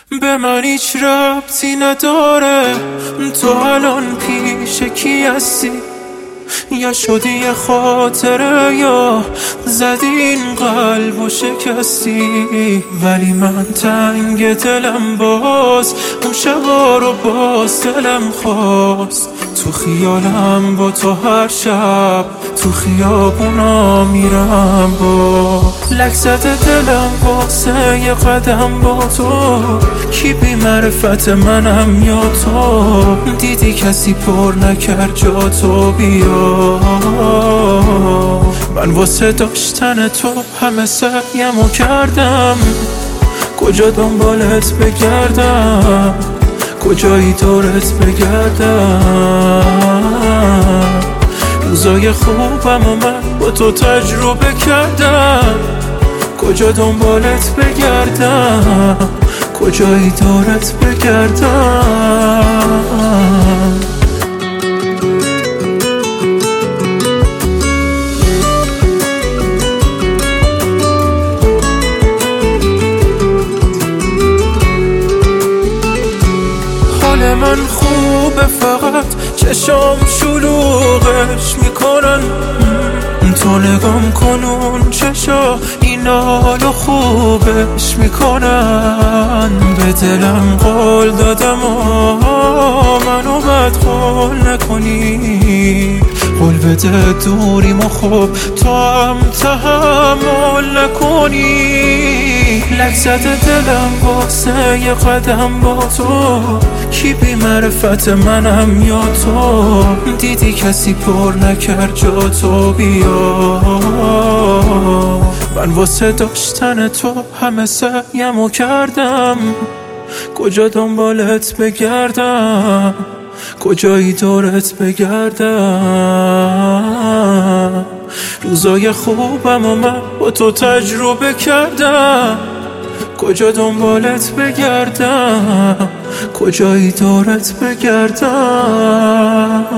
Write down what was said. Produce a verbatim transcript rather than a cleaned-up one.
به من هیچ ربطی نداره تو الان پیش کی هستی، یا شدی یه خاطره یا زدی این قلب و شکستی. ولی من تنگ دلم باز اون شبا رو باز دلم خواست. تو خیالم با تو هر شب تو خیابونا میرم باز. لک زده دلم واسه یه قدم با تو، کی بی معرفت منم یا تو؟ دیدی کسی پر نکرد جا تو بیا. من واسه داشتن تو همه سعیمو کردم، کجا دنبالت بگردم، کجایی دورت بگردم. روزای خوبم و من با تو تجربه کردم، کجا دنبالت بگردم، کجایی دورت بگردم. حال من خوبه فقط چشام شلوغش میکنن. تو نگام کن اون چشا این حالو خوبش میکنن. به دلم قول دادم و منو بد قول نکنی، قول بده دوریم و خوب تو هم تحمل نکنی. لک زده دلم واسه یه قدم با تو، کی بی معرفت منم یا تو؟ دیدی کسی پر نکرد جا تو بیا. من واسه داشتن تو همه سعیمو کردم، کجا دنبالت بگردم، کجایی دورت بگردم. روزای خوبم و من با تو تجربه کردم، کجا دنبالت بگردم، کجایی دورت بگردم.